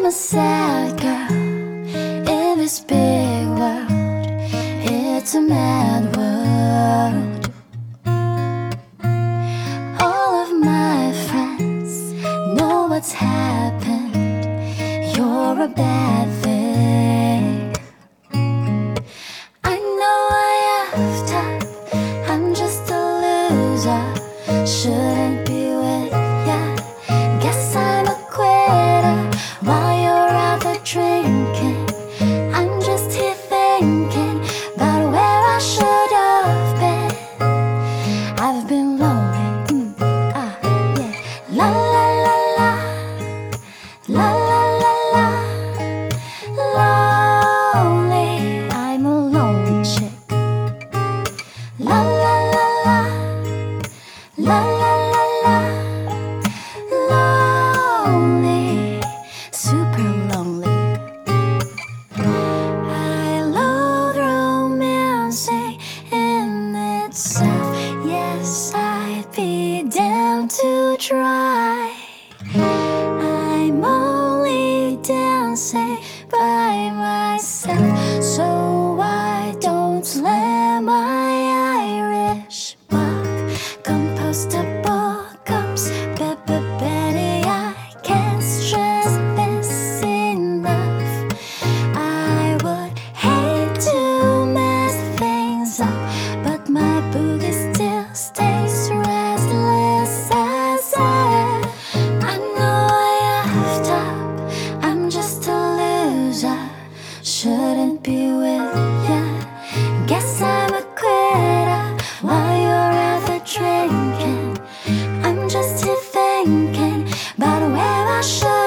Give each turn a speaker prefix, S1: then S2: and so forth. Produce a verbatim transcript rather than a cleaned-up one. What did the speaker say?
S1: a sad girl in this big world. It's a mad world. All of my friends know what's happened. You're a bad thing. I know I have time. I'm just a loser. Shouldn't be with ya. Guess I'm a quitter. While you're out there drinking, I'm just here thinking about where I should have been. I've been lonely, mm, ah, yeah. La la la la, la la la la, lonely. I'm a lonely chick. La la la la, la la la la, lonely, super lonely. I love romancing in itself. Yes, I'd be down to try. I'm only dancing by myself, so I don't let my Irish mug compostable cups. Baby Betty, I can't stress this enough. I would hate to mess things up, but my boogie still stays restless as I. I know I have top. I'm just a loser. Shouldn't be with ya. Guess I'm a quitter. While you're out there drinking, I'm just here thinking about where I should